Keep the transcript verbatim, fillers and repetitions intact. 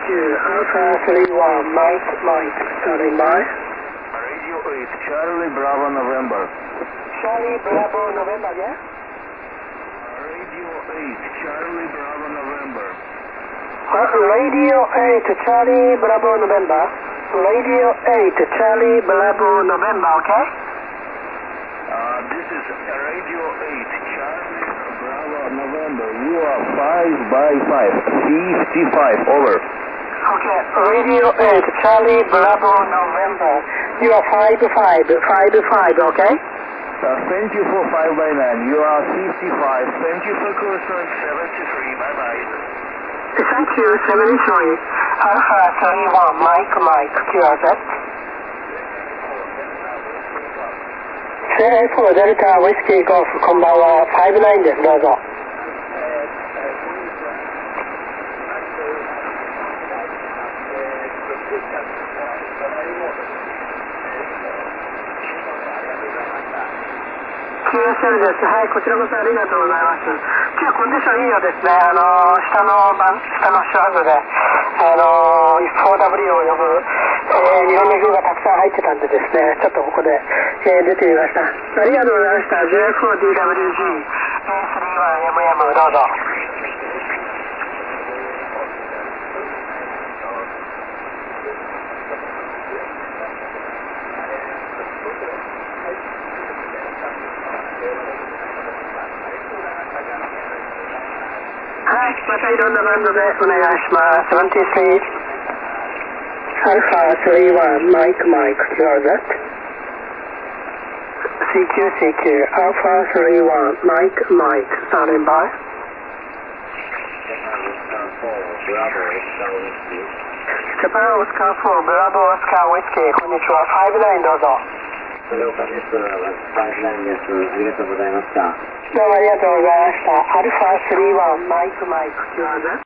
Alpha three one, Mike, Mike, standing by. Radio eight, Charlie Bravo November. Charlie Bravo November, yeah? Radio eight, Charlie Bravo November. Uh, Radio eight, Charlie Bravo November. Radio eight, Charlie Bravo November, okay? Uh, this is Radio eight, Charlie Bravo November. You are five by five, fifty-five, over. Okay, Radio eight, Charlie Bravo November. You are five five, five five, okay? Uh, thank you for five by nine. You are fifty-five. Thank you for crossing seventy-three. Bye-bye. Thank you, seventy-three. Alpha three one, Mike, Mike, Q R Z.セーラーフォーデルタウイスキーゴルフ、こんばんは、ファイブナインです、どうぞ。キューエスエル です。はい、こちらこそありがとうございます。今日コンディションいいようですね。あの下の番下のシュワーズで、あの フォーダブリュー を呼ぶ、えー、日本の風がたくさん入ってたんでですね、ちょっとここで、えー、出てみました。ありがとうございました。ジェイエフォーディーダブリュージー エースリーワンエムエム どうぞ。はい、またいろんなバンドでお願いします。セブンティースリー Alpha three one, Mike, Mike, Q R Z. C Q, C Q, Alpha three one, Mike, Mike, standing by. Japan Oscar four, Bravo Oscar Whiskey, こんにちは、ファイブナインどうぞ。 了解です。ファイブナインです。ありがとうございました。 どうもありがとうございました。アルファスリーワン、マイクマイク、Q R Z。